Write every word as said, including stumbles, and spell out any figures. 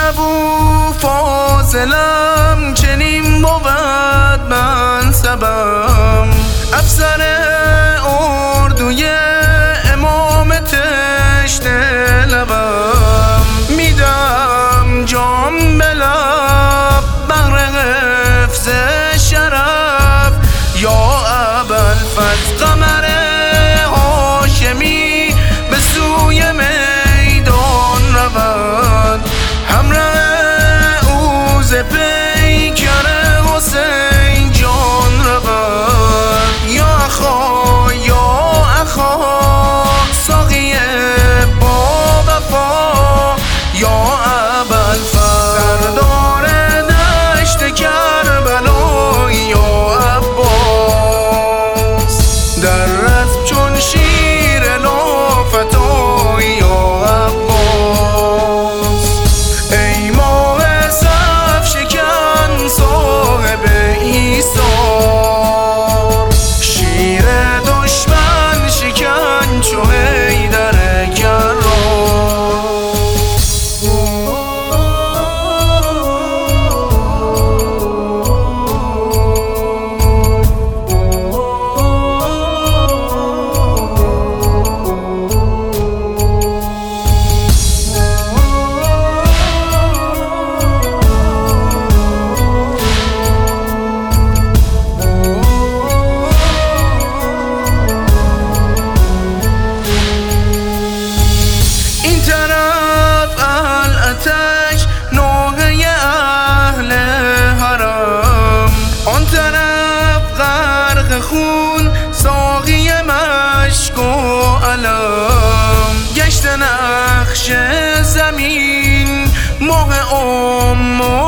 ابو فاضلم چنین بود منصبم، افسر اردوی امام تشت لبم، میدم جام به لب بهر حفظ شرف یا ابوالفضل. قمر هاشمی به سوی میدان رود، همراه او ز پیکر حسین جان رود. یا اخا یا اخا ساقی با وفا یا ابوالفضل، سردار دشت کربلا یا عباس، در رزم چون شیر لافتا یا عباس. ای ماه صف شکن صاحب ایثار، شیر دشمن شکن چو حیدر کرار. خون ساقی مشک و علم، گشت نقش زمین ماه ام